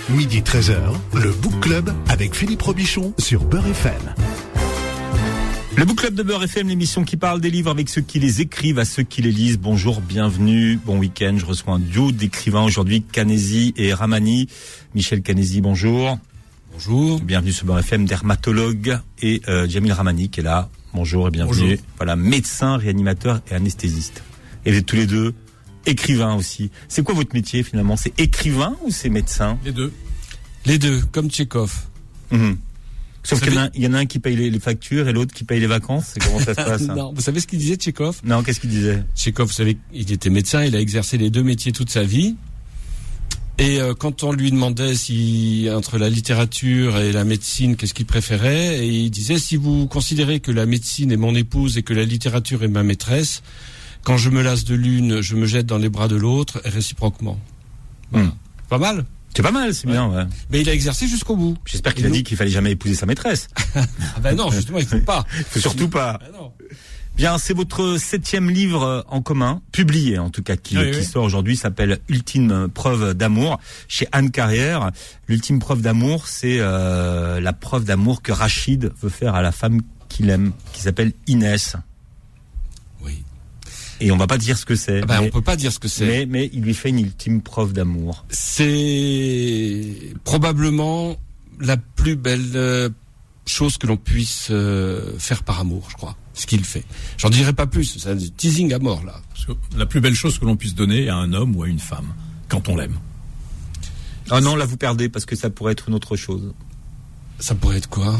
Midi 13h, le Book Club avec Philippe Robichon sur Beurre FM. Le Book Club de Beurre FM, l'émission qui parle des livres avec ceux qui les écrivent à ceux qui les lisent. Bonjour, bienvenue, bon week-end. Je reçois un duo d'écrivains aujourd'hui, Canesi et Ramani. Michel Canesi, bonjour. Bonjour. Bienvenue sur Beurre FM, dermatologue, et Jamil Ramani qui est là. Bonjour et bienvenue. Bonjour. Voilà, médecin, réanimateur et anesthésiste. Et vous êtes tous les deux écrivains aussi. C'est quoi votre métier finalement? C'est écrivain ou c'est médecin? Les deux. Les deux, comme Tchekhov. Sauf qu'il y en a un qui paye les factures et l'autre qui paye les vacances. C'est comment ça se passe? Non, vous savez ce qu'il disait Tchekhov? Non, qu'est-ce qu'il disait? Tchekhov, vous savez, il était médecin, il a exercé les deux métiers toute sa vie. Et quand on lui demandait si entre la littérature et la médecine, qu'est-ce qu'il préférait, et il disait: si vous considérez que la médecine est mon épouse et que la littérature est ma maîtresse, quand je me lasse de l'une, je me jette dans les bras de l'autre, et réciproquement. Voilà. Pas mal. C'est pas mal, c'est bien, ouais. Mais il a exercé jusqu'au bout. J'espère qu'il a dit qu'il fallait jamais épouser sa maîtresse. Ah ben non, justement, il faut pas. Il faut surtout pas. Ben non. Bien, c'est votre 7e livre en commun, publié en tout cas, qui sort aujourd'hui, s'appelle Ultime preuve d'amour, chez Anne Carrière. L'ultime preuve d'amour, c'est la preuve d'amour que Rachid veut faire à la femme qu'il aime, qui s'appelle Inès. Oui. Et on va pas dire ce que c'est. On peut pas dire ce que c'est. Mais il lui fait une ultime preuve d'amour. C'est probablement la plus belle chose que l'on puisse faire par amour, je crois. Ce qu'il fait. J'en dirai pas plus. C'est un teasing à mort, là. Parce que la plus belle chose que l'on puisse donner à un homme ou à une femme, quand on l'aime. Ah non, là vous perdez, parce que ça pourrait être une autre chose. Ça pourrait être quoi?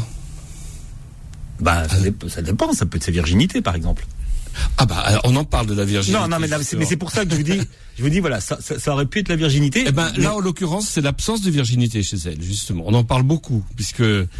Ça dépend. Ça peut être sa virginité, par exemple. Ah bah, alors, on en parle de la virginité. Non, mais c'est pour ça que je vous dis, voilà, ça aurait pu être la virginité. Eh ben, là, en l'occurrence, c'est l'absence de virginité chez elle, justement. On en parle beaucoup, puisque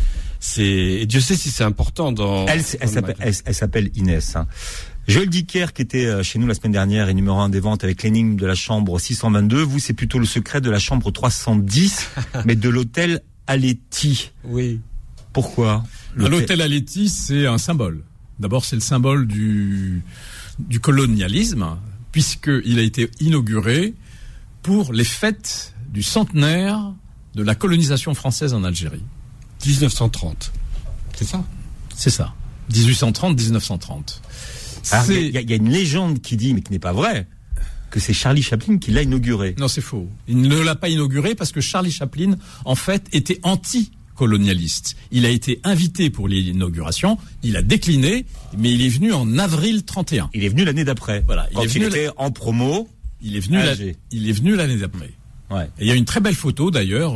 et Dieu sait si c'est important dans... Elle s'appelle Inès, hein. Joël Dicker, qui était chez nous la semaine dernière, est numéro 1 des ventes avec l'énigme de la chambre 622. Vous, c'est plutôt le secret de la chambre 310, mais de l'hôtel Aletti. Oui. Pourquoi? L'hôtel Aletti, c'est un symbole. D'abord, c'est le symbole du colonialisme, puisqu'il a été inauguré pour les fêtes du centenaire de la colonisation française en Algérie. 1930. C'est ça? C'est ça. 1830-1930. Il y a une légende qui dit, mais qui n'est pas vraie, que c'est Charlie Chaplin qui l'a inauguré. Non, c'est faux. Il ne l'a pas inauguré parce que Charlie Chaplin, en fait, était anti-colonialiste. Il a été invité pour l'inauguration, il a décliné, mais il est venu en avril 31. Il est venu l'année d'après. Voilà. Il était en promo. Il est venu l'année d'après. Ouais. Et il y a une très belle photo d'ailleurs,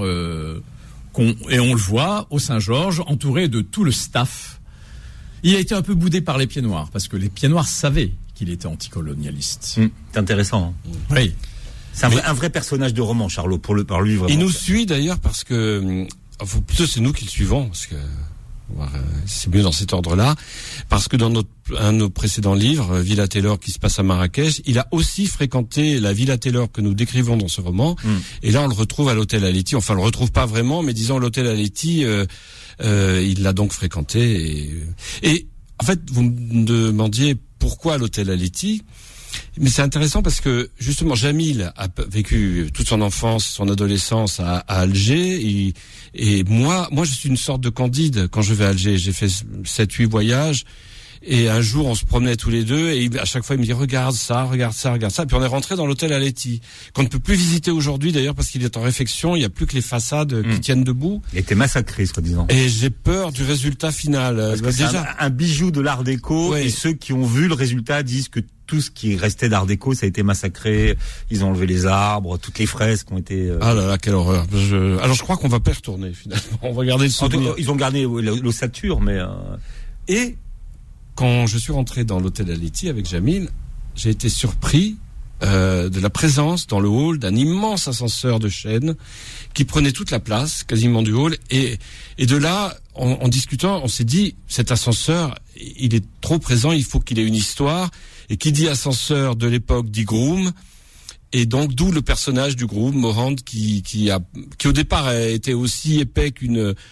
et on le voit au Saint-Georges, entouré de tout le staff. Il a été un peu boudé par les Pieds Noirs, parce que les Pieds Noirs savaient qu'il était anticolonialiste. C'est intéressant. Hein. Oui. C'est un vrai personnage de roman, Charlot, par lui vraiment. Il nous suit d'ailleurs parce que, plutôt c'est nous qui le suivons, parce que c'est mieux dans cet ordre-là, parce que dans un de nos précédents livres, Villa Taylor, qui se passe à Marrakech, il a aussi fréquenté la Villa Taylor que nous décrivons dans ce roman, et là on le retrouve à l'hôtel Aletti, enfin on le retrouve pas vraiment, mais disons l'hôtel Aletti, il l'a donc fréquenté, et en fait vous me demandiez pourquoi l'hôtel Aletti. Mais c'est intéressant parce que justement Jamil a vécu toute son enfance, son adolescence à Alger, et moi je suis une sorte de Candide quand je vais à Alger. J'ai fait 7-8 voyages, et un jour on se promenait tous les deux, et à chaque fois il me dit regarde ça, puis on est rentré dans l'hôtel Aletti, qu'on ne peut plus visiter aujourd'hui d'ailleurs parce qu'il est en réfection, il n'y a plus que les façades qui tiennent debout. Il a été massacré, soi-disant. Et j'ai peur du résultat final. Parce que déjà c'est un bijou de l'art déco, et ceux qui ont vu le résultat disent que tout ce qui restait d'art déco, ça a été massacré. Ils ont enlevé les arbres, toutes les fresques ont été... Ah là là, quelle horreur. Alors je crois qu'on va pas y retourner finalement. On va garder le souvenir. Ils ont gardé l'ossature, mais... Et quand je suis rentré dans l'hôtel Aletti avec Jamil, j'ai été surpris de la présence dans le hall d'un immense ascenseur de chêne qui prenait toute la place, quasiment du hall. Et de là, en discutant, on s'est dit, cet ascenseur, il est trop présent, il faut qu'il ait une histoire. Et qui dit ascenseur de l'époque dit groom, et donc d'où le personnage du groom, Morand, qui au départ a été aussi épais qu'une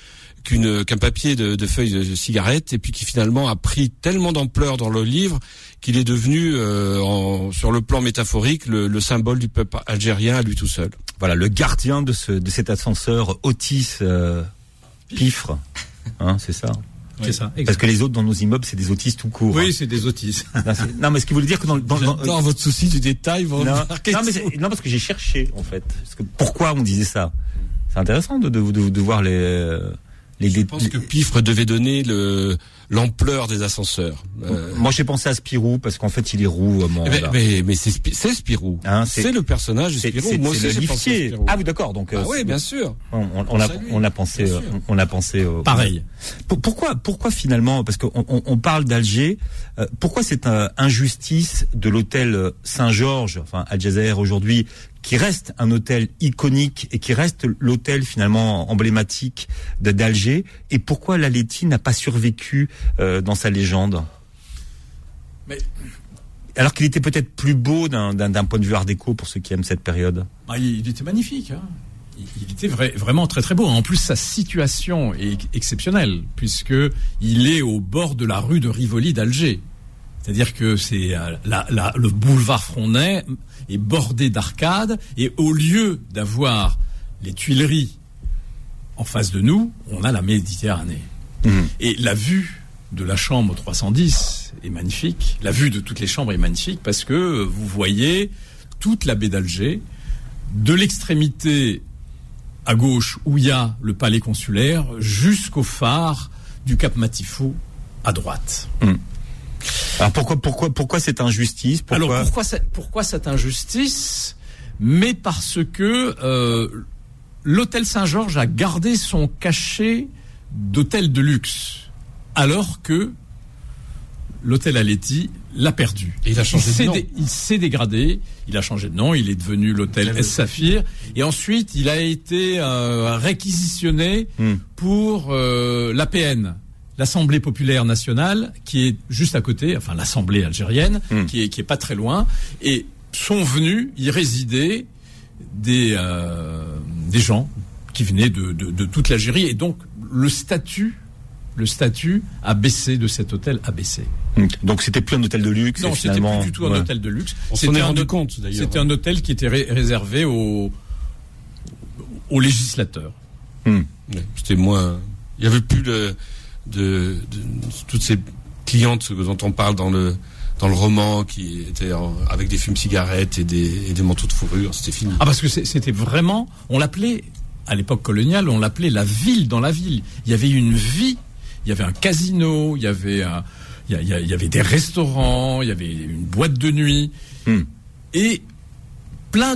qu'un papier de feuilles de cigarette, et puis qui finalement a pris tellement d'ampleur dans le livre qu'il est devenu, sur le plan métaphorique, le symbole du peuple algérien à lui tout seul. Voilà, le gardien de cet ascenseur Otis Pifre, hein, c'est ça. C'est ça. Exactement. Parce que les autres dans nos immeubles, c'est des autistes tout court. Oui, hein. c'est des autistes. Non, mais ce qui voulait dire que dans votre souci du détail, non, parce que j'ai cherché en fait. Parce que pourquoi on disait ça? C'est intéressant de voir les. Je pense que Pifre devait donner l'ampleur des ascenseurs. Moi, j'ai pensé à Spirou parce qu'en fait, il est roux. Mais c'est Spirou. Hein, c'est le personnage de Spirou. Moi aussi, j'ai pensé à Spirou. Ah oui, d'accord. Donc, oui, bien sûr. On a pensé. Pareil. Pourquoi finalement? Parce qu'on parle d'Alger. Pourquoi cette injustice de l'hôtel Saint-Georges, enfin Al Jazair aujourd'hui, qui reste un hôtel iconique et qui reste l'hôtel finalement emblématique d'Alger, et pourquoi Laletti n'a pas survécu dans sa légende? Mais alors qu'il était peut-être plus beau d'un point de vue art déco pour ceux qui aiment cette période. Il était magnifique. Hein. Il était vraiment très très beau. En plus, sa situation est exceptionnelle puisque il est au bord de la rue de Rivoli d'Alger. C'est-à-dire que c'est le boulevard Frontenay est bordé d'arcades, et au lieu d'avoir les Tuileries en face de nous, on a la Méditerranée. Et la vue de la chambre 310 est magnifique. La vue de toutes les chambres est magnifique parce que vous voyez toute la baie d'Alger, de l'extrémité à gauche où il y a le palais consulaire jusqu'au phare du Cap Matifou à droite. Alors pourquoi cette injustice? Pourquoi cette injustice? Mais parce que l'hôtel Saint-Georges a gardé son cachet d'hôtel de luxe, alors que l'hôtel Laletti l'a perdu. Et il a changé de nom. Il s'est dégradé, il a changé de nom, il est devenu l'hôtel S Saphir, et ensuite il a été réquisitionné pour l'APN. L'Assemblée populaire nationale, qui est juste à côté, enfin l'Assemblée algérienne, qui est pas très loin, et sont venus y résider des gens qui venaient de toute l'Algérie, et donc le statut a baissé de cet hôtel, a baissé. Donc c'était plus un hôtel de luxe. Non, c'était plus du tout un hôtel de luxe. On s'en est rendu compte d'ailleurs. C'était un hôtel qui était réservé aux législateurs. C'était moins. Il y avait plus de toutes ces clientes dont on parle dans le roman, qui étaient avec des fumes-cigarettes et des manteaux de fourrure. C'était fini. Ah, parce que c'était vraiment, on l'appelait à l'époque coloniale, on l'appelait la ville dans la ville. Il y avait une vie, il y avait un casino, il y avait des restaurants, il y avait une boîte de nuit, et plein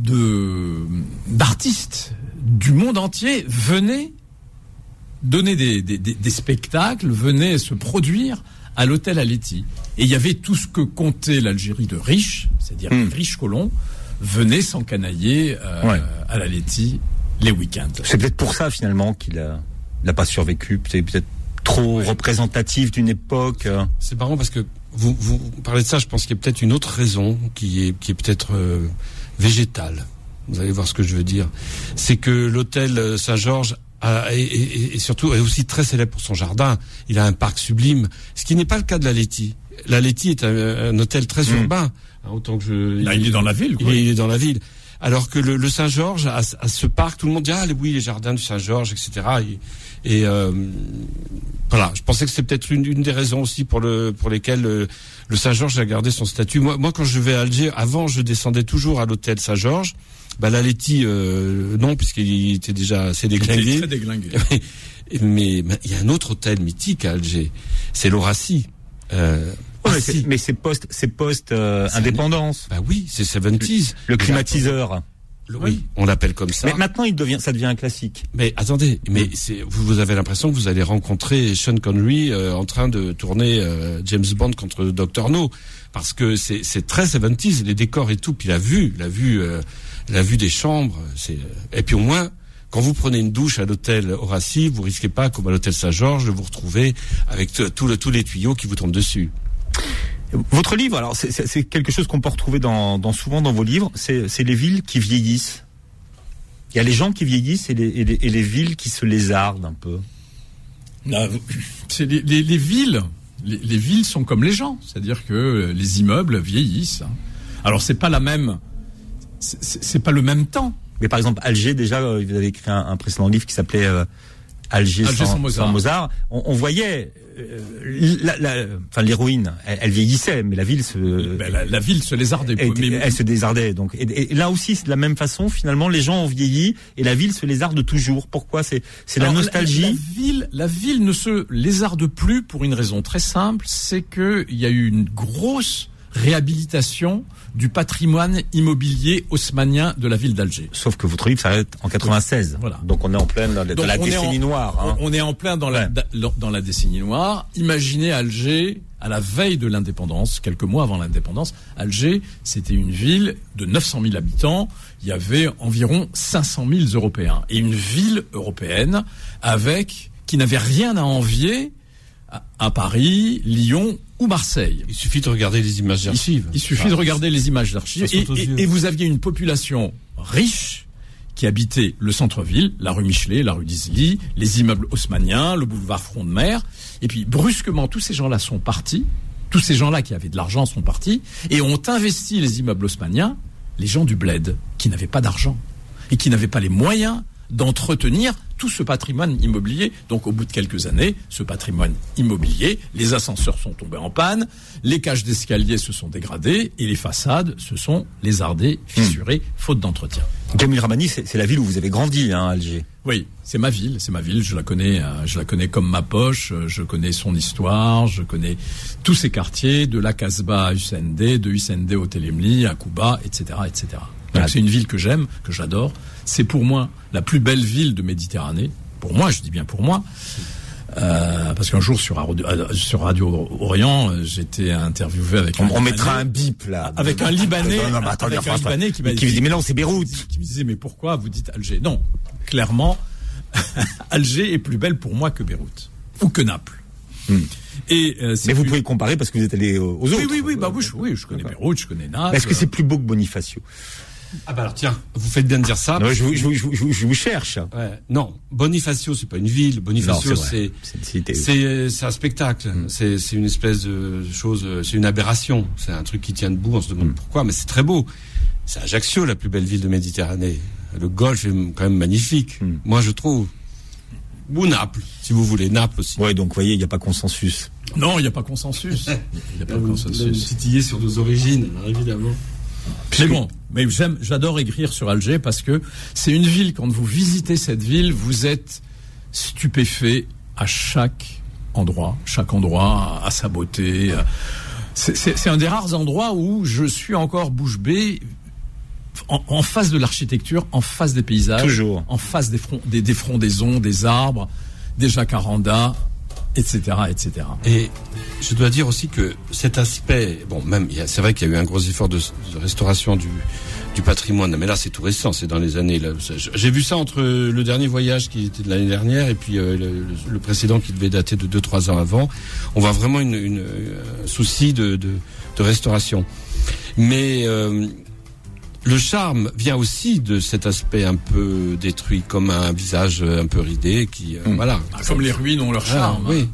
d'artistes du monde entier venaient donner des spectacles, venaient se produire à l'hôtel Laletti. Et il y avait tout ce que comptait l'Algérie de riches, c'est-à-dire les riches colons, venaient s'encanailler à Laletti les week-ends. C'est peut-être pour ça finalement qu'il n'a pas survécu. C'est peut-être trop représentatif d'une époque. C'est marrant parce que vous parlez de ça, je pense qu'il y a peut-être une autre raison qui est peut-être végétale. Vous allez voir ce que je veux dire. C'est que l'hôtel Saint-Georges et surtout est aussi très célèbre pour son jardin. Il a un parc sublime, ce qui n'est pas le cas de Laletti. Laletti est un hôtel très urbain. Autant que il est dans la ville. Il est dans la ville. Alors que le Saint-Georges a ce parc, tout le monde dit oui, les jardins du Saint-Georges, etc. Voilà, je pensais que c'était peut-être une des raisons aussi pour lesquelles le Saint-Georges a gardé son statut. Moi, quand je vais à Alger, avant, je descendais toujours à l'hôtel Saint-Georges. Laletti, non, puisqu'il était déjà assez déglingué. Il était très déglingué. Mais il y a un autre hôtel mythique à Alger, c'est l'Horacie. Mais c'est post indépendance. Oui, c'est 70s. Le climatiseur. Oui, on l'appelle comme ça. Mais maintenant, ça devient un classique. Mais attendez, vous avez l'impression que vous allez rencontrer Sean Connery en train de tourner James Bond contre Dr No, parce que c'est très 70s, les décors et tout, puis la vue des chambres, et puis au moins, quand vous prenez une douche à l'hôtel Horacie, vous risquez pas, comme à l'hôtel Saint-Georges, de vous retrouver avec tous les tuyaux qui vous tombent dessus. Votre livre, alors c'est quelque chose qu'on peut retrouver souvent dans vos livres, c'est les villes qui vieillissent. Il y a les gens qui vieillissent et les villes qui se lézardent un peu. C'est les villes. Les villes sont comme les gens, c'est-à-dire que les immeubles vieillissent. Alors c'est pas le même temps. Mais par exemple, Alger, déjà, vous avez écrit un précédent livre qui s'appelait Alger sans Mozart. On voyait l'héroïne, elle vieillissait, mais la ville la ville se lézardait. Elle se lézardait. Donc, et là aussi, c'est de la même façon. Finalement, les gens ont vieilli et la ville se lézarde toujours. Pourquoi? C'est la nostalgie. La ville ne se lézarde plus pour une raison très simple, c'est que il y a eu une grosse réhabilitation du patrimoine immobilier haussmannien de la ville d'Alger. Sauf que votre livre s'arrête en 96. Voilà. Donc on est en plein dans la décennie noire. Hein. On est en plein dans la décennie noire. Imaginez Alger à la veille de l'indépendance, quelques mois avant l'indépendance. Alger, c'était une ville de 900 000 habitants. Il y avait environ 500 000 Européens. Et une ville européenne qui n'avait rien à envier à Paris, Lyon ou Marseille. Il suffit de regarder les images d'archives. Il suffit de regarder les images d'archives. Et vous aviez une population riche qui habitait le centre-ville, la rue Michelet, la rue d'Isly, les immeubles haussmanniens, le boulevard Front de Mer. Et puis, brusquement, tous ces gens-là sont partis. Tous ces gens-là qui avaient de l'argent sont partis et ont investi les immeubles haussmanniens, les gens du bled, qui n'avaient pas d'argent et qui n'avaient pas les moyens d'entretenir tout ce patrimoine immobilier. Donc au bout de quelques années, ce patrimoine immobilier, les ascenseurs sont tombés en panne, les cages d'escalier se sont dégradées et les façades se sont lézardées, fissurées, faute d'entretien. Jamil Ramani, c'est la ville où vous avez grandi, hein, Alger. Oui, c'est ma ville, je la connais comme ma poche, je connais son histoire, je connais tous ses quartiers, de la Casbah à Hussein D, de Hussein D au Telemli, à Kouba, etc., etc. Donc c'est une ville que j'aime, que j'adore. C'est pour moi la plus belle ville de Méditerranée. Pour moi, je dis bien pour moi. Parce qu'un jour sur Radio Orient, j'étais interviewé avec on mettra un bip là. Avec un Libanais. Qui me dit mais non, c'est Beyrouth. Qui me disait mais pourquoi vous dites Alger? Non, clairement, Alger est plus belle pour moi que Beyrouth ou que Naples. Mais vous pouvez comparer parce que vous êtes allé aux autres. Oui, je connais Beyrouth, je connais Naples. Est-ce que c'est plus beau que Bonifacio? Ah bah alors tiens, vous faites bien de dire ça. Non, je vous cherche. Ouais. Non, Bonifacio c'est pas une ville. Bonifacio c'est un spectacle. C'est une espèce de chose. C'est une aberration. C'est un truc qui tient debout. On se demande pourquoi, mais c'est très beau. C'est Ajaccio, la plus belle ville de Méditerranée. Le Golfe est quand même magnifique. Moi je trouve. Ou Naples, si vous voulez. Naples aussi. Ouais, donc vous voyez, il n'y a pas consensus. Non, il n'y a pas consensus. Il n'y a pas consensus. Titiller sur nos origines, évidemment. C'est bon, mais j'adore écrire sur Alger parce que c'est une ville, quand vous visitez cette ville, vous êtes stupéfait à chaque endroit a sa beauté. C'est un des rares endroits où je suis encore bouche bée en face de l'architecture, en face des paysages, toujours, en face des frondaisons, des arbres, des jacarandas, etc., etc. Et je dois dire aussi que cet aspect, c'est vrai qu'il y a eu un gros effort de restauration du patrimoine, mais là c'est tout récent, c'est dans les années. Là, j'ai vu ça entre le dernier voyage qui était de l'année dernière et puis le précédent qui devait dater de 2-3 ans avant. On voit vraiment une souci de restauration, mais le charme vient aussi de cet aspect un peu détruit, comme un visage un peu ridé qui voilà. Comme les ruines ont leur charme. Oui.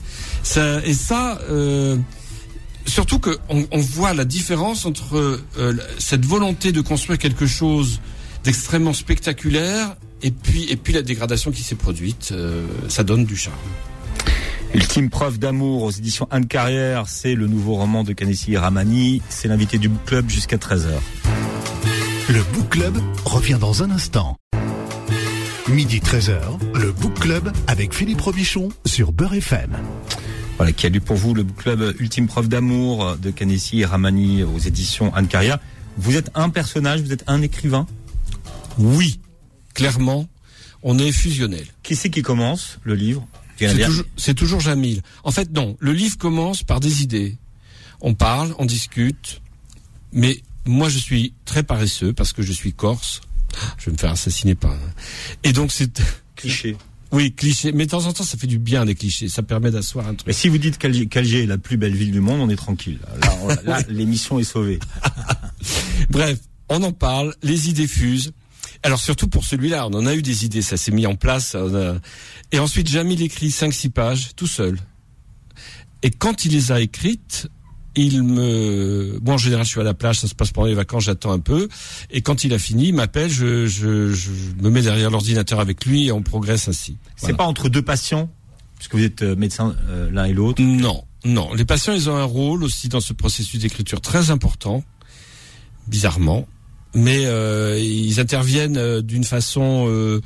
Surtout que on voit la différence entre cette volonté de construire quelque chose d'extrêmement spectaculaire et puis la dégradation qui s'est produite. Ça donne du charme. Ultime preuve d'amour aux éditions Anne Carrière, c'est le nouveau roman de Kanessi Ramani. C'est l'invité du Book Club jusqu'à 13h. Le Book Club revient dans un instant. Midi 13h, le Book Club avec Philippe Robichon sur Beurre FM. Voilà, qui a lu pour vous le Book Club Ultime preuve d'amour de Kanessi Ramani aux éditions Anne Carrière. Vous êtes un personnage, vous êtes un écrivain? Oui, clairement, on est fusionnel. Qui c'est qui commence le livre? C'est toujours Jamil. En fait, non, le livre commence par des idées. On parle, on discute, mais moi, je suis très paresseux parce que je suis corse. Je vais me faire assassiner par... Et donc, c'est... Cliché. Oui, cliché. Mais de temps en temps, ça fait du bien, les clichés. Ça permet d'asseoir un truc. Mais si vous dites qu'Alger est la plus belle ville du monde, on est tranquille. Là, l'émission est sauvée. Bref, on en parle, les idées fusent. Alors surtout pour celui-là, on en a eu des idées, ça s'est mis en place. Et ensuite, Jamil écrit 5-6 pages tout seul. Et quand il les a écrites, en général, je suis à la plage, ça se passe pendant les vacances, j'attends un peu. Et quand il a fini, il m'appelle, je me mets derrière l'ordinateur avec lui et on progresse ainsi. C'est pas entre deux patients, puisque vous êtes médecin l'un et l'autre? Non. Les patients, ils ont un rôle aussi dans ce processus d'écriture très important, bizarrement. Mais ils interviennent d'une façon,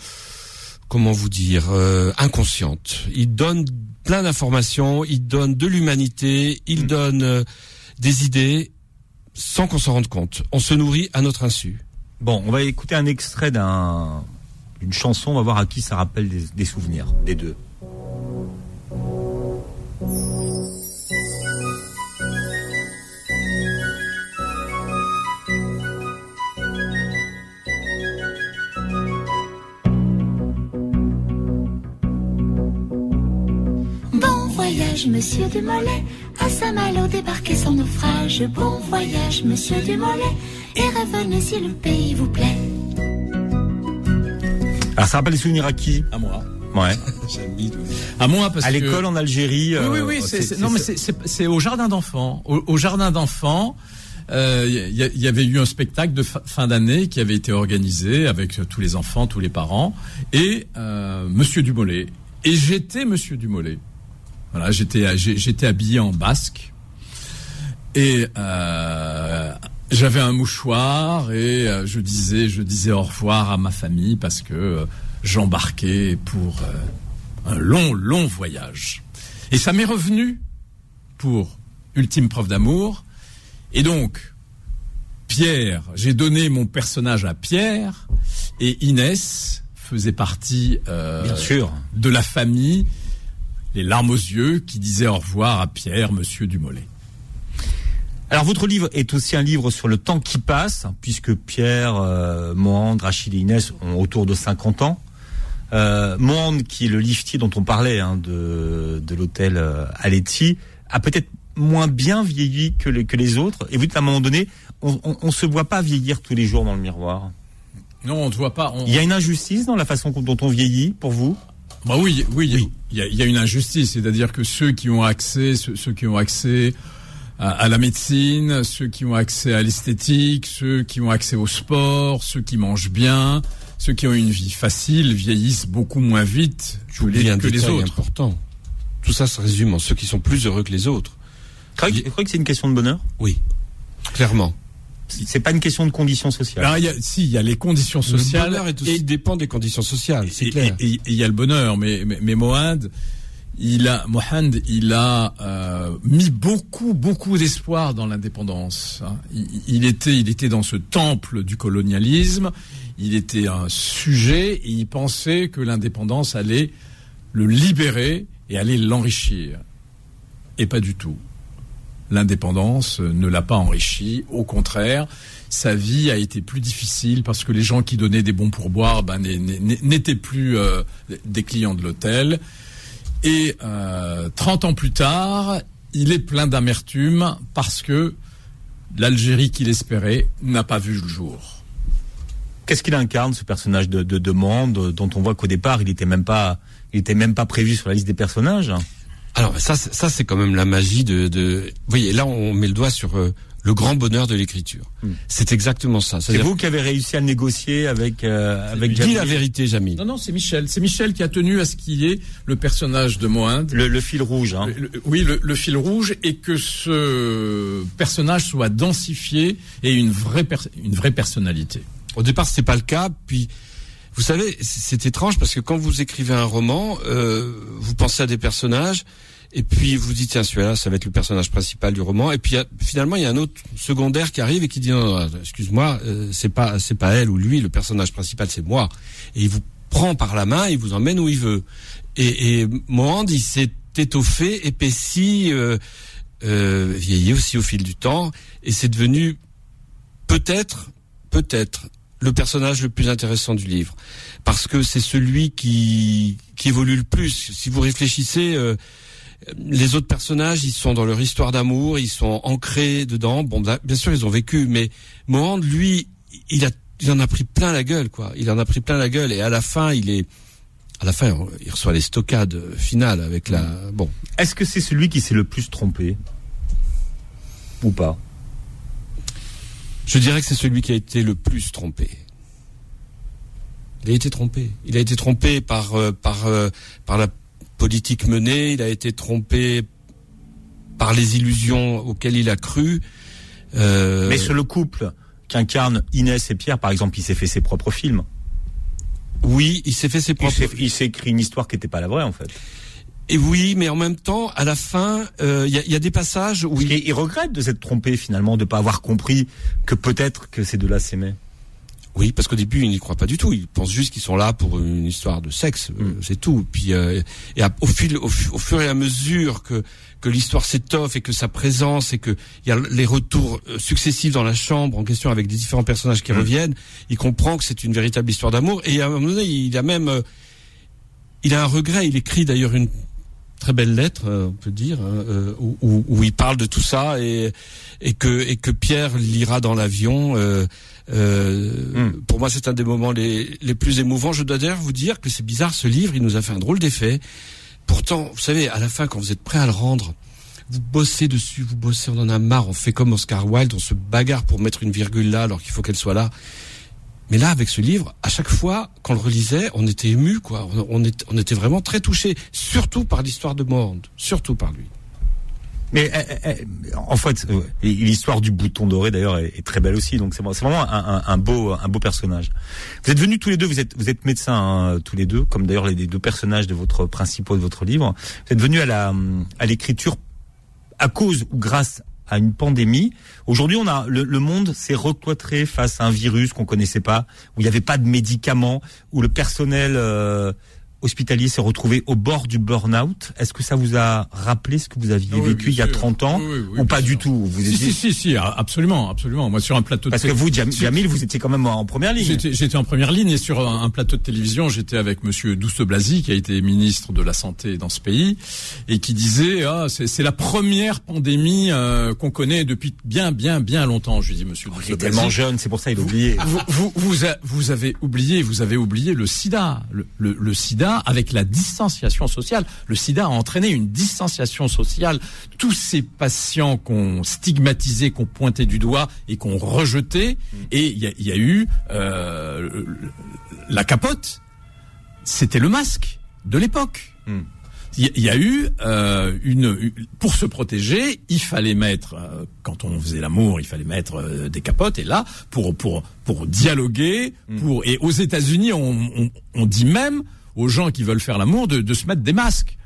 inconsciente. Ils donnent plein d'informations, ils donnent de l'humanité, ils donnent des idées sans qu'on s'en rende compte. On se nourrit à notre insu. Bon, on va écouter un extrait d'une chanson, on va voir à qui ça rappelle des souvenirs, des deux. Monsieur Dumollet, à Saint-Malo débarquez sans naufrage. Bon voyage, monsieur Dumollet, et revenez si le pays vous plaît. Alors ça rappelle les souvenirs à qui? À moi. Ouais. À moi, parce que... À l'école en Algérie. Oui, c'est au jardin d'enfants. Au jardin d'enfants, y avait eu un spectacle de fin d'année qui avait été organisé avec tous les enfants, tous les parents, et monsieur Dumollet. Et j'étais monsieur Dumollet. Voilà, j'étais habillé en basque et j'avais un mouchoir et je disais au revoir à ma famille parce que j'embarquais pour un long voyage. Et ça m'est revenu pour Ultime preuve d'amour. Et donc Pierre, j'ai donné mon personnage à Pierre et Inès faisait partie bien sûr de la famille. Les larmes aux yeux, qui disait au revoir à Pierre, monsieur Dumollet. Alors, votre livre est aussi un livre sur le temps qui passe, puisque Pierre, Mohand, Rachid et Inès ont autour de 50 ans. Mohand, qui est le liftier dont on parlait, de l'hôtel Aletti, a peut-être moins bien vieilli que les autres. Et vous dites à un moment donné, on se voit pas vieillir tous les jours dans le miroir. Non, on ne voit pas. Il y a une injustice dans la façon dont on vieillit, pour vous? Bah oui. Il y a une injustice, c'est-à-dire que ceux qui ont accès à la médecine, ceux qui ont accès à l'esthétique, ceux qui ont accès au sport, ceux qui mangent bien, ceux qui ont une vie facile vieillissent beaucoup moins vite que les autres. Important. Tout ça se résume en ceux qui sont plus heureux que les autres. Vous croyez que c'est une question de bonheur? Oui, clairement. C'est pas une question de conditions sociales. Alors, il y a les conditions sociales. Le bonheur dépend des conditions sociales, c'est clair. Et il y a le bonheur, mais Mohand, il a mis beaucoup d'espoir dans l'indépendance. Il était dans ce temple du colonialisme. Il était un sujet et il pensait que l'indépendance allait le libérer et allait l'enrichir. Et pas du tout. L'indépendance ne l'a pas enrichi, au contraire, sa vie a été plus difficile parce que les gens qui donnaient des bons pourboires n'étaient plus des clients de l'hôtel. Et 30 ans plus tard, il est plein d'amertume parce que l'Algérie qu'il espérait n'a pas vu le jour. Qu'est-ce qu'il incarne, ce personnage de Mohand, dont on voit qu'au départ, il était même pas prévu sur la liste des personnages? Alors ça c'est quand même la magie de. Vous voyez, là on met le doigt sur le grand bonheur de l'écriture. C'est exactement ça. C'est vous qui avez réussi à négocier avec Jamil. Dis la vérité, Jamil. Non, c'est Michel. C'est Michel qui a tenu à ce qu'il y ait le personnage de Mohand. Le fil rouge. Le fil rouge, et que ce personnage soit densifié et une vraie personnalité. Au départ, c'était pas le cas. Puis, vous savez, c'est étrange parce que quand vous écrivez un roman, vous pensez à des personnages. Et puis vous dites, tiens, celui-là, ça va être le personnage principal du roman. Et puis finalement, il y a un autre secondaire qui arrive et qui dit, non, excuse-moi, c'est pas elle ou lui, le personnage principal, c'est moi. Et il vous prend par la main, il vous emmène où il veut. Et Mohand, il s'est étoffé, épaissi, vieilli aussi au fil du temps. Et c'est devenu peut-être le personnage le plus intéressant du livre. Parce que c'est celui qui évolue le plus. Si vous réfléchissez, les autres personnages, ils sont dans leur histoire d'amour, ils sont ancrés dedans. Bon, bien sûr, ils ont vécu, mais Mohand, lui, il a en a pris plein la gueule, quoi. Il en a pris plein la gueule, et à la fin, il reçoit les stockades finales avec la. Bon. Est-ce que c'est celui qui s'est le plus trompé ou pas? Je dirais que c'est celui qui a été le plus trompé. Il a été trompé. Il a été trompé par la politique menée. Il a été trompé par les illusions auxquelles il a cru. Mais sur le couple qu'incarnent Inès et Pierre, par exemple, il s'est fait ses propres films. Oui, il s'est fait ses propres. Il s'est écrit une histoire qui n'était pas la vraie, en fait. Et oui, mais en même temps, à la fin, y a des passages où il regrette de s'être trompé, finalement, de pas avoir compris que peut-être que ces deux-là s'aimaient. Oui, parce qu'au début, il n'y croit pas du tout. Il pense juste qu'ils sont là pour une histoire de sexe, c'est tout. Puis, au fur et à mesure que l'histoire s'étoffe et que sa présence et que il y a les retours successifs dans la chambre en question avec des différents personnages qui reviennent, il comprend que c'est une véritable histoire d'amour. Et à un moment donné, il a un regret. Il écrit d'ailleurs une très belle lettre, on peut dire, où il parle de tout ça et que Pierre lira dans l'avion. Pour moi, c'est un des moments les plus émouvants. Je dois d'ailleurs vous dire que c'est bizarre, ce livre, il nous a fait un drôle d'effet. Pourtant, vous savez, à la fin, quand vous êtes prêt à le rendre, vous bossez dessus, on en a marre, on fait comme Oscar Wilde, on se bagarre pour mettre une virgule là alors qu'il faut qu'elle soit là. Mais là, avec ce livre, à chaque fois qu'on le relisait, on était ému, quoi. On était vraiment très touchés, surtout par l'histoire de Morand, surtout par lui. Mais en fait, l'histoire du bouton doré d'ailleurs est très belle aussi. Donc c'est vraiment un beau personnage. Vous êtes venus tous les deux, vous êtes médecins tous les deux, comme d'ailleurs les deux personnages de votre principaux de votre livre. Vous êtes venus à l'écriture à cause ou grâce à une pandémie. Aujourd'hui, le monde s'est recloîtré face à un virus qu'on connaissait pas, où il n'y avait pas de médicaments, où le personnel hospitalier s'est retrouvé au bord du burn-out. Est-ce que ça vous a rappelé ce que vous aviez vécu il y a 30 ans ou pas du tout? Vous étiez... Si, absolument. Moi, sur un plateau Parce que vous, Djamil, vous étiez quand même en première ligne. J'étais en première ligne et sur un plateau de télévision, j'étais avec monsieur Douste-Blazy, qui a été ministre de la Santé dans ce pays, et qui disait, c'est la première pandémie qu'on connaît depuis bien longtemps. Je lui dis, monsieur Douste-Blazy. Il est tellement jeune, c'est pour ça il a oublié. Vous avez oublié le sida. Le sida, avec la distanciation sociale. Le sida a entraîné une distanciation sociale. Tous ces patients qu'on stigmatisait, qu'on pointait du doigt et qu'on rejetait, et il y a eu la capote. C'était le masque de l'époque. Il y a eu pour se protéger, il fallait mettre quand on faisait l'amour, il fallait mettre des capotes, et là pour dialoguer, et aux États-Unis on dit même aux gens qui veulent faire l'amour de se mettre des masques.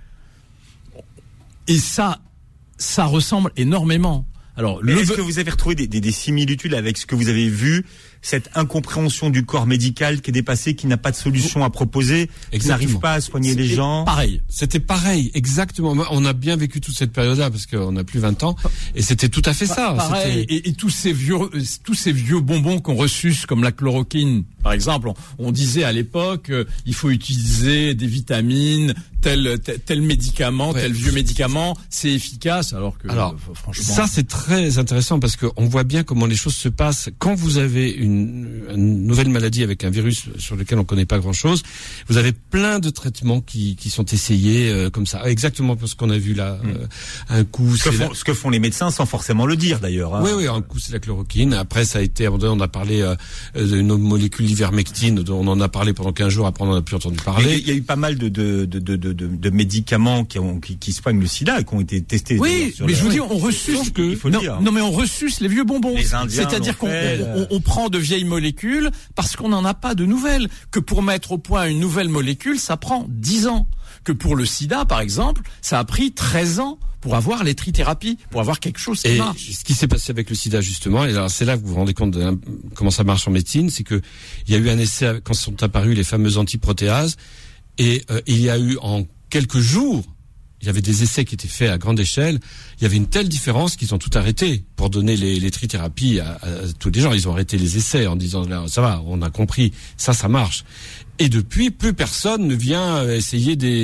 Et ça ressemble énormément. Alors, est-ce que vous avez retrouvé des similitudes avec ce que vous avez vu, cette incompréhension du corps médical qui est dépassé, qui n'a pas de solution à proposer, qui n'arrive pas à soigner les gens? C'était pareil, exactement. On a bien vécu toute cette période-là parce qu'on a plus 20 ans, et c'était tout à fait ça. Pareil. Et tous ces vieux bonbons qu'on reçus, comme la chloroquine, par exemple, on disait à l'époque, il faut utiliser des vitamines, tel médicament, tel vieux médicament, c'est efficace, alors que franchement. Ça, c'est très intéressant parce qu'on voit bien comment les choses se passent. Quand vous avez une nouvelle maladie avec un virus sur lequel on connaît pas grand-chose, vous avez plein de traitements qui sont essayés comme ça, exactement parce qu'on a vu là. Un coup, ce que font les médecins sans forcément le dire d'ailleurs. Hein. Oui, un coup c'est la chloroquine. Après, ça a été abandonné. On a parlé d'une autre molécule, l'ivermectine, dont on en a parlé pendant 15 jours. Après, on n'en a plus entendu parler. Il y a eu pas mal de médicaments qui soignent le sida et qui ont été testés. Oui, mais je vous dis, on ressuce mais on ressuce les vieux bonbons. C'est-à-dire qu'on prend de vieilles molécules parce qu'on n'en a pas de nouvelles. Que pour mettre au point une nouvelle molécule, ça prend 10 ans. Que pour le sida, par exemple, ça a pris 13 ans pour avoir les trithérapies, pour avoir quelque chose qui marche. Ce qui s'est passé avec le sida, justement, et alors c'est là que vous vous rendez compte de comment ça marche en médecine, c'est que il y a eu un essai quand sont apparus les fameuses antiprotéases, et il y a eu en quelques jours, il y avait des essais qui étaient faits à grande échelle. Il y avait une telle différence qu'ils ont tout arrêté pour donner les trithérapies à tous les gens. Ils ont arrêté les essais en disant là, ça va, on a compris, ça marche. Et depuis, plus personne ne vient essayer des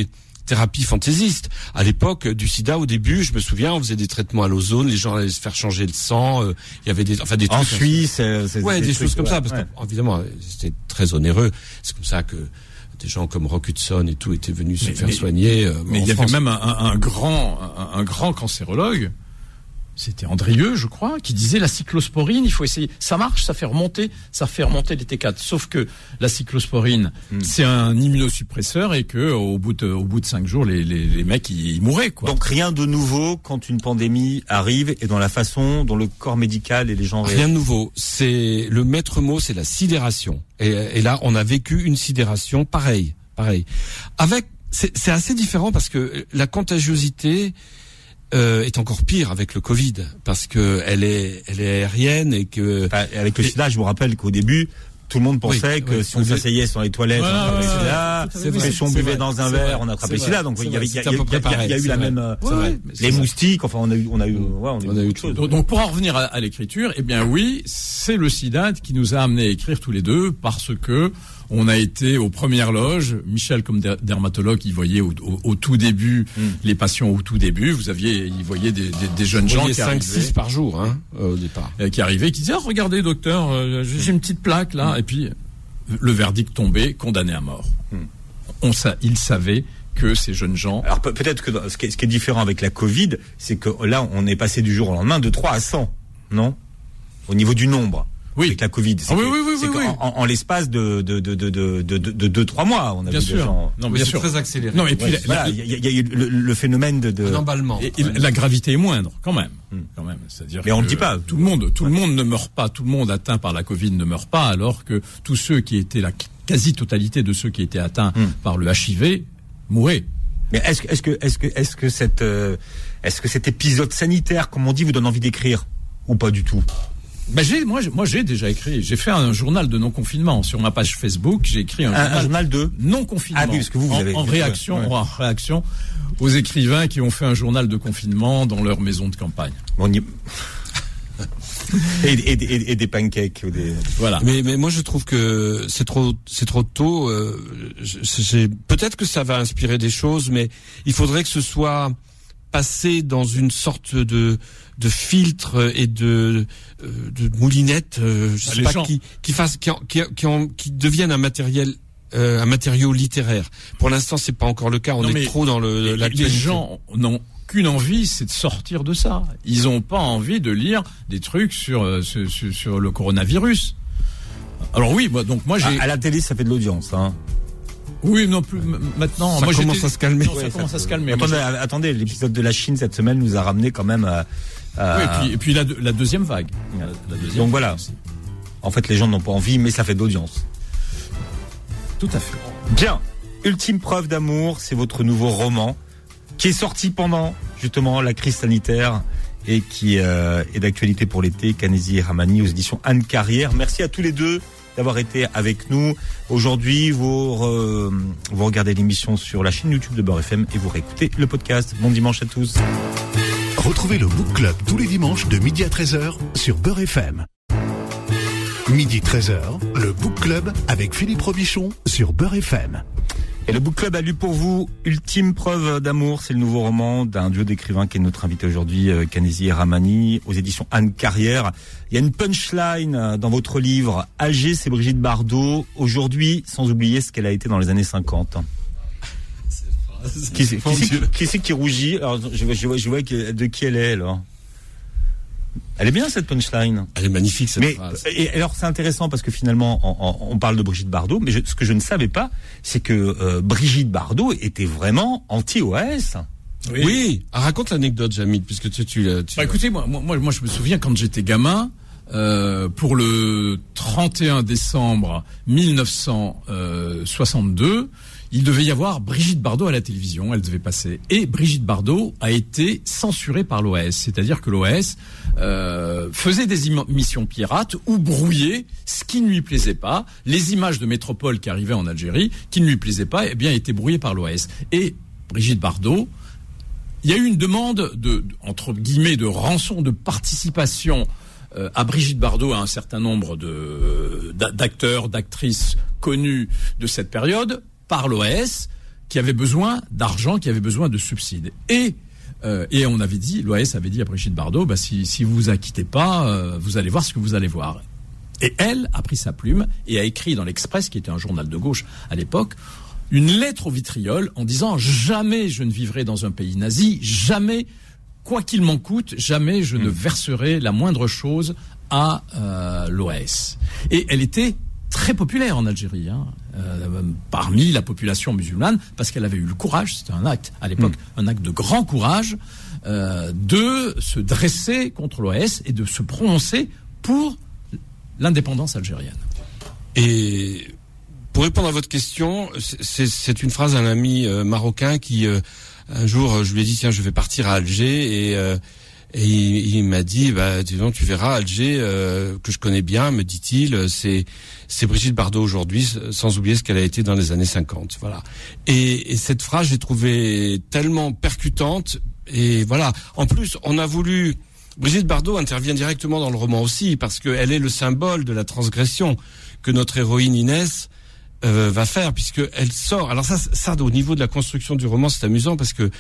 thérapie fantaisiste. À l'époque du sida, au début, je me souviens, on faisait des traitements à l'ozone, les gens allaient se faire changer le sang, il y avait des trucs en Suisse, des choses comme ça, parce qu'évidemment, c'était très onéreux. C'est comme ça que des gens comme Rock Hudson et tout étaient venus se faire soigner. Mais il y avait même un grand cancérologue, c'était Andrieux, je crois, qui disait la cyclosporine, il faut essayer. Ça marche, ça fait remonter les T4. Sauf que la cyclosporine, c'est un immunosuppresseur et que au bout de 5 jours, les mecs ils mouraient, quoi. Donc rien de nouveau quand une pandémie arrive et dans la façon dont le corps médical et les gens rien de nouveau. C'est le maître mot, c'est la sidération. Et là, on a vécu une sidération pareil. C'est assez différent parce que la contagiosité est encore pire avec le Covid parce que elle est aérienne et que avec le sida, je vous rappelle qu'au début tout le monde pensait que si on s'asseyait sur les toilettes, on attrapait le sida. Si on buvait dans un verre, on attrapait le sida. Donc il y a eu la même. Les moustiques. Enfin, on a eu autre chose. Donc pour en revenir à l'écriture, eh bien oui, c'est le sida qui nous a amené à écrire tous les deux parce que on a été aux premières loges. Michel, comme dermatologue, il voyait au tout début les patients au tout début. Il voyait des jeunes gens qui 5-6 par jour, au départ. Qui arrivaient, qui disaient, regardez docteur, j'ai une petite plaque là. Et puis, le verdict tombait, condamné à mort. Il savait que ces jeunes gens... Alors peut-être que ce qui est différent avec la Covid, c'est que là, on est passé du jour au lendemain de 3 à 100, non? Au niveau du nombre. Oui. Avec la Covid. En l'espace de 2-3 mois, on a vu des gens. Non, mais c'est très accéléré. Non, et puis, il y a eu le phénomène de emballement. Et la gravité est moindre, quand même. C'est-à-dire mais on le dit pas. Tout le monde ne meurt pas. Tout le monde atteint par la Covid ne meurt pas, alors que tous ceux qui étaient la quasi-totalité de ceux qui étaient atteints par le HIV mouraient. Mais est-ce que cet épisode sanitaire, comme on dit, vous donne envie d'écrire ou pas du tout? Moi j'ai déjà écrit. J'ai fait un journal de non-confinement sur ma page Facebook. J'ai écrit un journal de non-confinement. Ah oui, parce que vous avez en réaction aux écrivains qui ont fait un journal de confinement dans leur maison de campagne. Et des pancakes. Voilà. Mais moi je trouve que c'est trop tôt. Peut-être que ça va inspirer des choses, mais il faudrait que ce soit passé dans une sorte de filtre et de moulinette, je sais pas, qui deviennent un matériau littéraire. Pour l'instant, c'est pas encore le cas. On est trop dans l'actualité. Les gens n'ont qu'une envie, c'est de sortir de ça. Ils ont pas envie de lire des trucs sur le coronavirus. Alors oui, moi j'ai à la télé, ça fait de l'audience, hein. Oui, non plus maintenant. Ça commence à se calmer. Ça commence à se calmer. Attendez, l'épisode de la Chine cette semaine nous a ramené quand même à... Oui, et puis la deuxième vague. Donc voilà. Aussi. En fait, les gens n'ont pas envie, mais ça fait de l'audience. Tout à fait. Bien. Ultime preuve d'amour, c'est votre nouveau roman qui est sorti pendant justement la crise sanitaire et qui est d'actualité pour l'été. Kanezi Ramani aux éditions Anne Carrière. Merci à tous les deux d'avoir été avec nous. Aujourd'hui, vous regardez l'émission sur la chaîne YouTube de Beurre FM et vous réécoutez le podcast. Bon dimanche à tous. Retrouvez le Book Club tous les dimanches de midi à 13h sur Beurre FM. Midi 13h, le Book Club avec Philippe Robichon sur Beurre FM. Et le Book Club a lu pour vous Ultime preuve d'amour. C'est le nouveau roman d'un duo d'écrivains qui est notre invité aujourd'hui, Kanezi Ramani, aux éditions Anne Carrière. Il y a une punchline dans votre livre. Alger, c'est Brigitte Bardot. Aujourd'hui, sans oublier ce qu'elle a été dans les années 50. Qui c'est qui rougit? Alors, je vois de qui elle est, alors. Elle est bien, cette punchline. Elle est magnifique, cette phrase. Et alors, c'est intéressant parce que finalement, on parle de Brigitte Bardot, mais ce que je ne savais pas, c'est que Brigitte Bardot était vraiment anti-OAS. Oui. Raconte l'anecdote, Jamil, puisque tu écoutez, moi, je me souviens quand j'étais gamin, pour le 31 décembre 1962, il devait y avoir Brigitte Bardot à la télévision, elle devait passer. Et Brigitte Bardot a été censurée par l'OAS, c'est-à-dire que l'OAS faisait des émissions pirates ou brouillait ce qui ne lui plaisait pas. Les images de métropole qui arrivaient en Algérie, qui ne lui plaisaient pas, eh bien, étaient brouillées par l'OAS. Et Brigitte Bardot, il y a eu une demande entre guillemets, de rançon, de participation à Brigitte Bardot, à un certain nombre d'acteurs, d'actrices connus de cette période, par l'OAS, qui avait besoin d'argent, qui avait besoin de subsides. Et on avait dit, l'OAS avait dit à Brigitte Bardot, si vous vous acquittez pas, vous allez voir ce que vous allez voir. Et elle a pris sa plume et a écrit dans l'Express, qui était un journal de gauche à l'époque, une lettre au vitriol en disant « Jamais je ne vivrai dans un pays nazi, jamais, quoi qu'il m'en coûte, jamais je ne verserai la moindre chose à l'OAS. » Et elle était très populaire en Algérie, parmi la population musulmane, parce qu'elle avait eu le courage, c'était un acte, à l'époque, un acte de grand courage, de se dresser contre l'OAS et de se prononcer pour l'indépendance algérienne. Et pour répondre à votre question, c'est une phrase d'un ami marocain qui, un jour, je lui ai dit, tiens, je vais partir à Alger, et il m'a dit, disons, tu verras, Alger, que je connais bien, me dit-il, c'est Brigitte Bardot aujourd'hui, sans oublier ce qu'elle a été dans les années 50. Voilà. Et cette phrase, j'ai trouvé tellement percutante, et voilà. En plus, on a voulu... Brigitte Bardot intervient directement dans le roman aussi, parce qu'elle est le symbole de la transgression que notre héroïne Inès va faire, puisque elle sort. Alors ça, au niveau de la construction du roman, c'est amusant parce que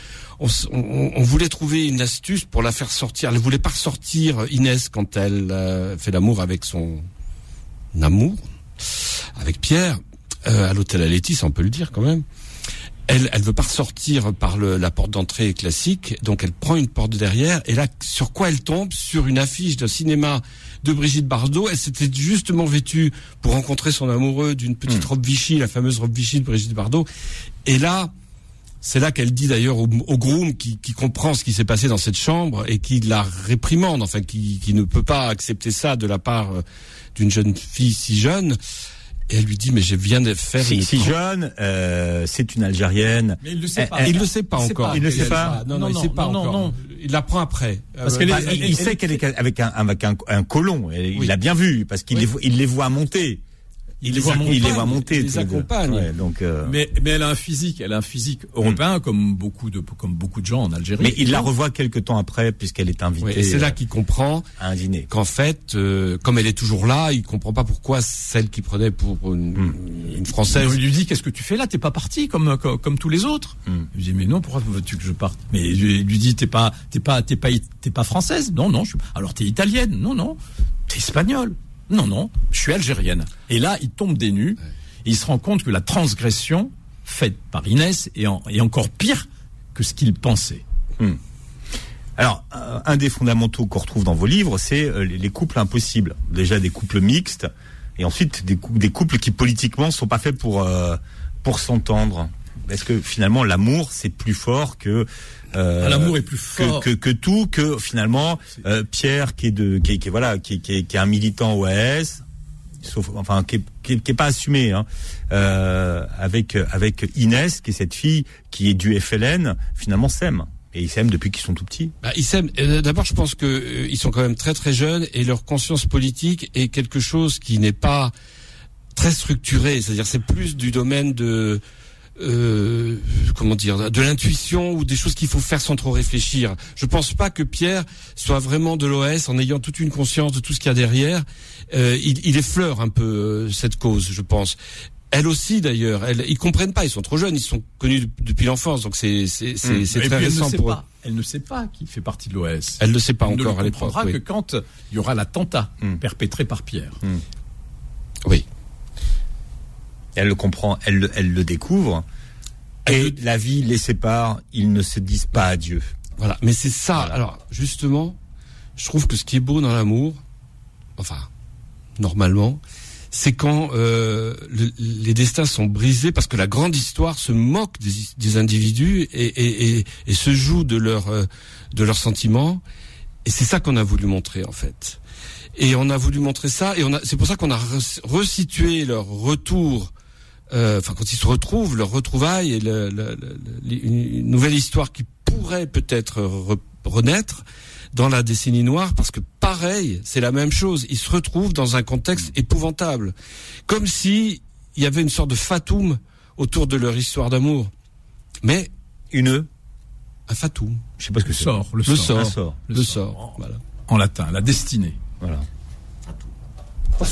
on voulait trouver une astuce pour la faire sortir. Elle voulait pas ressortir Inès quand elle fait l'amour avec son amour, avec Pierre, à l'hôtel Aletis, on peut le dire quand même. Elle veut pas ressortir par la porte d'entrée classique, donc elle prend une porte de derrière, et là, sur quoi elle tombe? Sur une affiche d'un cinéma de Brigitte Bardot. Elle s'était justement vêtue pour rencontrer son amoureux d'une petite robe Vichy, la fameuse robe Vichy de Brigitte Bardot. Et là, c'est là qu'elle dit d'ailleurs au groom qui comprend ce qui s'est passé dans cette chambre et qui la réprimande, enfin qui ne peut pas accepter ça de la part d'une jeune fille si jeune. Et elle lui dit, mais je viens de faire... Si jeune, c'est une Algérienne. Mais il le sait pas. Il le sait pas encore. Il le sait pas. Non, il sait pas encore. Non. Il l'apprend après. Parce il sait qu'elle est avec un colon. Il l'a bien vu, parce qu'il les voit monter. Il les voit monter. Il les accompagne. Ouais, donc, mais elle a un physique européen comme beaucoup de gens en Algérie. Mais il la revoit quelque temps après puisqu'elle est invitée. Et c'est là qu'il comprend à un dîner. Qu'en fait, comme elle est toujours là, il comprend pas pourquoi celle qu'il prenait pour une Française. Il lui dit, qu'est-ce que tu fais là? T'es pas parti comme tous les autres. Il lui dit, mais non, pourquoi veux-tu que je parte? Mais il lui dit, t'es pas française? Non, alors t'es italienne? Non, t'es espagnole? Non, je suis algérienne. Et là, il tombe des nues et il se rend compte que la transgression faite par Inès est encore pire que ce qu'il pensait. Alors, un des fondamentaux qu'on retrouve dans vos livres, c'est les couples impossibles. Déjà des couples mixtes et ensuite des couples qui politiquement sont pas faits pour s'entendre. Est-ce que finalement l'amour c'est plus fort que l'amour est plus fort que tout, que finalement Pierre qui est un militant OAS, sauf enfin qui est pas assumé avec Inès qui est cette fille qui est du FLN, finalement s'aiment. Et ils s'aiment depuis qu'ils sont tout petits. Ils s'aiment. D'abord, je pense que ils sont quand même très très jeunes et leur conscience politique est quelque chose qui n'est pas très structuré. C'est-à-dire, c'est plus du domaine de de l'intuition ou des choses qu'il faut faire sans trop réfléchir. Je pense pas que Pierre soit vraiment de l'OAS en ayant toute une conscience de tout ce qu'il y a derrière. Il effleure un peu cette cause, je pense. Elle aussi d'ailleurs, ils comprennent pas, ils sont trop jeunes, ils sont connus depuis l'enfance, donc c'est très récent pour eux. Elle ne sait pas qu'il fait partie de l'OAS. Elle ne sait pas encore à l'époque. Elle ne comprendra que quand il y aura l'attentat perpétré par Pierre. Oui. Elle le comprend, elle le découvre, et la vie les sépare, ils ne se disent pas adieu. Voilà, mais c'est ça. Voilà. Alors, justement, je trouve que ce qui est beau dans l'amour, enfin, normalement, c'est quand les destins sont brisés, parce que la grande histoire se moque des individus et se joue de leurs sentiments, et c'est ça qu'on a voulu montrer, en fait. Et on a voulu montrer ça, et c'est pour ça qu'on a resitué leur retour, quand ils se retrouvent, leur retrouvaille et une nouvelle histoire qui pourrait peut-être renaître dans la décennie noire, parce que pareil, c'est la même chose. Ils se retrouvent dans un contexte épouvantable, comme si il y avait une sorte de fatum autour de leur histoire d'amour. Mais un fatum. Je sais pas ce que c'est. Le sort. Voilà. En latin, la destinée. Voilà.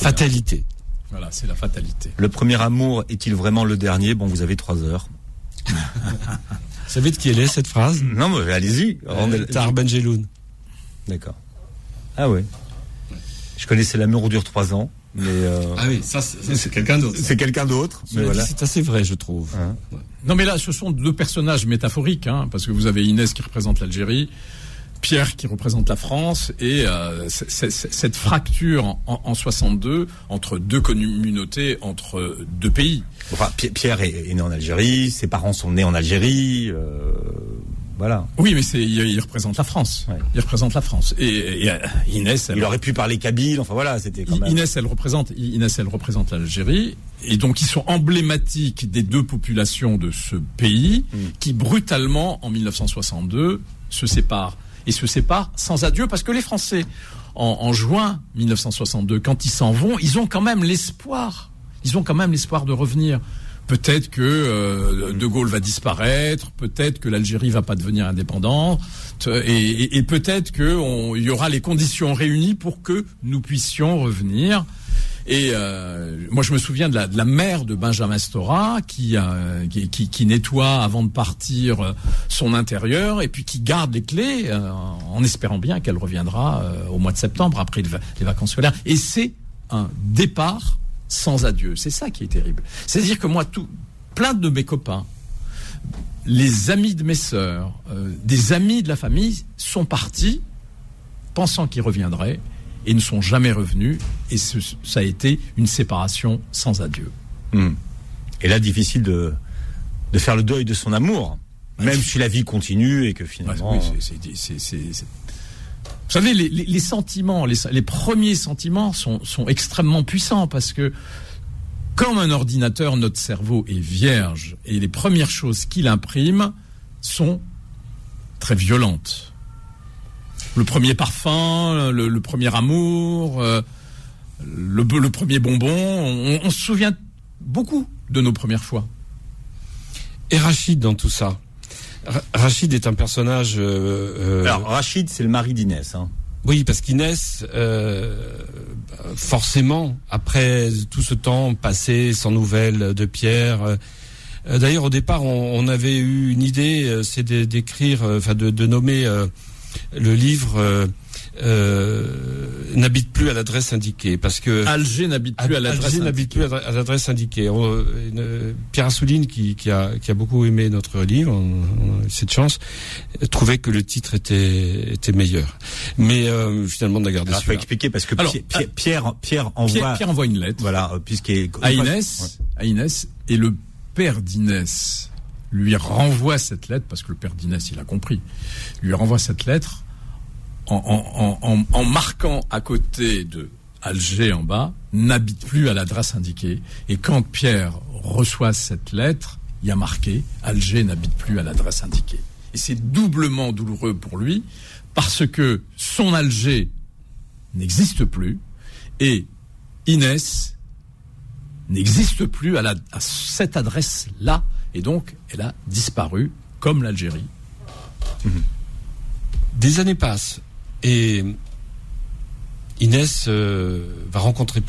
Fatalité. Voilà, c'est la fatalité. Le premier amour est-il vraiment le dernier? Bon, vous avez 3 heures. Vous savez de qui elle est, cette phrase? Non, mais allez-y. Tahar Ben Jelloun. D'accord. Ah oui. Je connaissais L'amour dure 3 ans, mais... Ah oui, ça c'est quelqu'un d'autre. C'est quelqu'un d'autre, mais voilà. C'est assez vrai, je trouve. Hein. Ouais. Non, mais là, ce sont deux personnages métaphoriques, parce que vous avez Inès qui représente l'Algérie, Pierre qui représente la France, et cette fracture en 62 entre deux communautés, entre deux pays. Enfin, Pierre est né en Algérie, ses parents sont nés en Algérie, voilà. Oui, mais il représente la France. Ouais. Il représente la France. Et Inès, il aurait pu parler kabyle. Enfin voilà, c'était quand même. Inès, elle représente l'Algérie, et donc ils sont emblématiques des deux populations de ce pays qui brutalement en 1962 se séparent. Et se séparent sans adieu, parce que les Français, en juin 1962, quand ils s'en vont, ils ont quand même l'espoir. Ils ont quand même l'espoir de revenir. Peut-être que De Gaulle va disparaître, peut-être que l'Algérie va pas devenir indépendante, et peut-être que il y aura les conditions réunies pour que nous puissions revenir. Et moi, je me souviens de la mère de Benjamin Stora qui nettoie avant de partir son intérieur, et puis qui garde les clés en espérant bien qu'elle reviendra au mois de septembre après les vacances scolaires. Et c'est un départ sans adieu. C'est ça qui est terrible. C'est-à-dire que moi, plein de mes copains, les amis de mes sœurs, des amis de la famille sont partis pensant qu'ils reviendraient, et ne sont jamais revenus, et ça a été une séparation sans adieu. Et là, difficile de faire le deuil de son amour, même si la vie continue et que finalement... Vous savez, les sentiments, les premiers sentiments sont extrêmement puissants, parce que comme un ordinateur, notre cerveau est vierge, et les premières choses qu'il imprime sont très violentes. Le premier parfum, le premier amour, le premier bonbon, on se souvient beaucoup de nos premières fois. Et Rachid dans tout ça? Rachid est un personnage... Alors Rachid, c'est le mari d'Inès. Oui, parce qu'Inès, forcément, après tout ce temps passé sans nouvelles de Pierre... d'ailleurs, au départ, on avait eu une idée, c'est d'écrire, de nommer... le livre n'habite plus à l'adresse indiquée, parce que Alger n'habite plus à l'adresse indiquée. Pierre Assouline, qui a beaucoup aimé notre livre, on a eu cette chance, trouvait que le titre était meilleur. Mais finalement, on a gardé celui-là. Il faut expliquer, parce que Pierre envoie une lettre. Voilà, à Inès, et le père d'Inès lui renvoie cette lettre, parce que le père d'Inès, il a compris, lui renvoie cette lettre en marquant à côté de Alger en bas, n'habite plus à l'adresse indiquée. Et quand Pierre reçoit cette lettre, il y a marqué Alger n'habite plus à l'adresse indiquée. Et c'est doublement douloureux pour lui, parce que son Alger n'existe plus, et Inès n'existe plus à cette adresse-là. Et donc, elle a disparu, comme l'Algérie. Des années passent, et Inès va rencontrer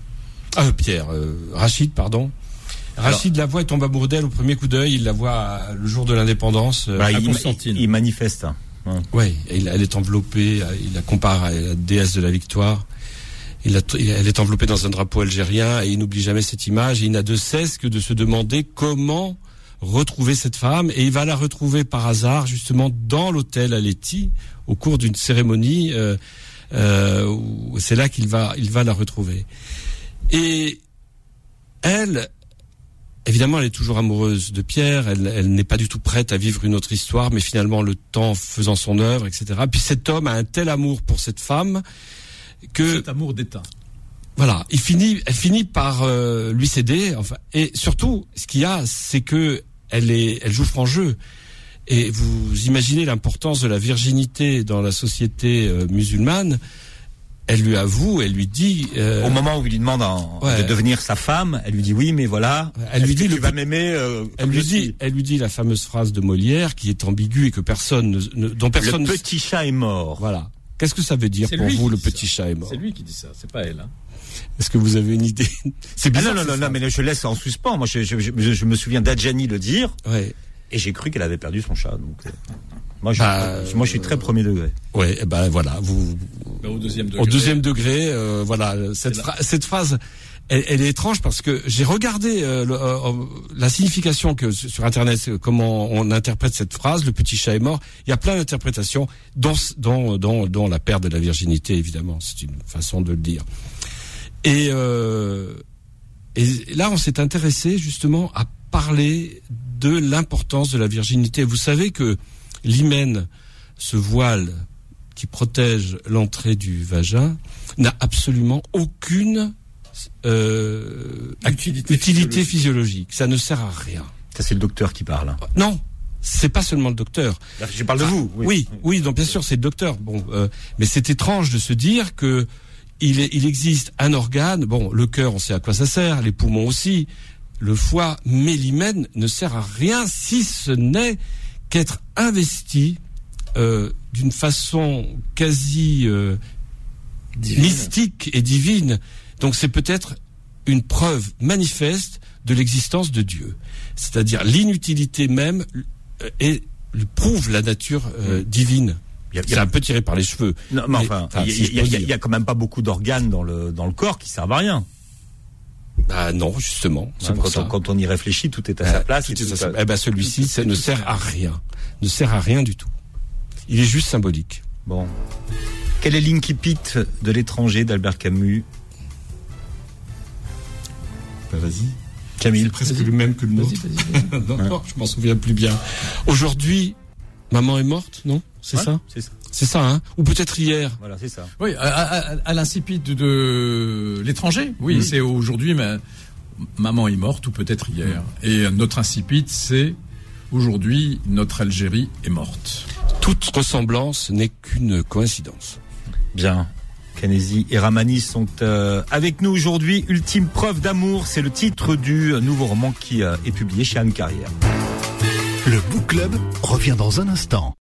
Rachid, pardon. Rachid la voit et tombe amoureux d'elle au premier coup d'œil. Il la voit le jour de l'indépendance à Constantine. Il manifeste. Oui, elle est enveloppée, il la compare à la déesse de la victoire. Elle est enveloppée dans un drapeau algérien, et il n'oublie jamais cette image, et il n'a de cesse que de se demander comment retrouver cette femme, et il va la retrouver par hasard justement dans l'hôtel Aletti au cours d'une cérémonie c'est là qu'il va la retrouver. Et elle, évidemment, elle est toujours amoureuse de Pierre, elle n'est pas du tout prête à vivre une autre histoire, mais finalement le temps faisant son œuvre, etc. Puis cet homme a un tel amour pour cette femme que... Cet amour d'état. Voilà, elle finit par lui céder, enfin, et surtout, ce qu'il y a, c'est que elle joue franc jeu. Et vous imaginez l'importance de la virginité dans la société musulmane. Elle lui avoue, elle lui dit... Au moment où il lui demande de devenir sa femme, elle lui dit oui, mais voilà, elle lui dit tu vas m'aimer elle lui dit la fameuse phrase de Molière qui est ambiguë et que dont personne... Le petit chat est mort. Voilà. Qu'est-ce que ça veut dire pour vous, le petit chat est mort? C'est lui qui dit ça, c'est pas elle. Est-ce que vous avez une idée? C'est bizarre. Non, mais je laisse en suspens. Moi, je me souviens d'Adjani le dire. Ouais. Et j'ai cru qu'elle avait perdu son chat. Donc, moi, je suis très premier degré. Ouais, voilà, au deuxième degré. Au deuxième degré, voilà, cette phrase, elle est étrange parce que j'ai regardé la signification que sur Internet, comment on interprète cette phrase, le petit chat est mort. Il y a plein d'interprétations, dont la perte de la virginité, évidemment. C'est une façon de le dire. Et là, on s'est intéressé justement à parler de l'importance de la virginité. Vous savez que l'hymen, ce voile qui protège l'entrée du vagin, n'a absolument aucune utilité physiologique. Ça ne sert à rien. Ça, c'est le docteur qui parle. Non, c'est pas seulement le docteur. Je parle de vous. Oui, donc bien sûr, c'est le docteur. Bon, mais c'est étrange de se dire que il existe un organe. Bon, le cœur, on sait à quoi ça sert, les poumons aussi, le foie, mais l'hymen ne sert à rien si ce n'est qu'être investi d'une façon quasi mystique et divine. Donc c'est peut-être une preuve manifeste de l'existence de Dieu. C'est-à-dire l'inutilité même prouve la nature divine. C'est un peu tiré par les cheveux. Non, mais enfin, il y a quand même pas beaucoup d'organes dans le corps qui servent à rien. Ah non, justement. Quand on y réfléchit, tout est à sa place. Celui-ci, ça ne sert à rien. Ne sert à rien du tout. Il est juste symbolique. Bon. Quel est l'incipit de l'étranger d'Albert Camus? Vas-y. Camille. C'est presque le même que le nôtre. Vas-y. Non, je m'en souviens plus bien. Aujourd'hui, maman est morte, non? C'est ça? C'est ça. C'est ça, hein? Ou peut-être hier. Voilà, c'est ça. Oui, à l'incipit de l'étranger. Oui, c'est aujourd'hui, mais maman est morte, ou peut-être hier. Et notre incipit, c'est aujourd'hui, notre Algérie est morte. Toute ressemblance n'est qu'une coïncidence. Bien. Canesi et Ramani sont avec nous aujourd'hui. Ultime preuve d'amour, c'est le titre du nouveau roman qui est publié chez Anne Carrière. Le Book Club revient dans un instant.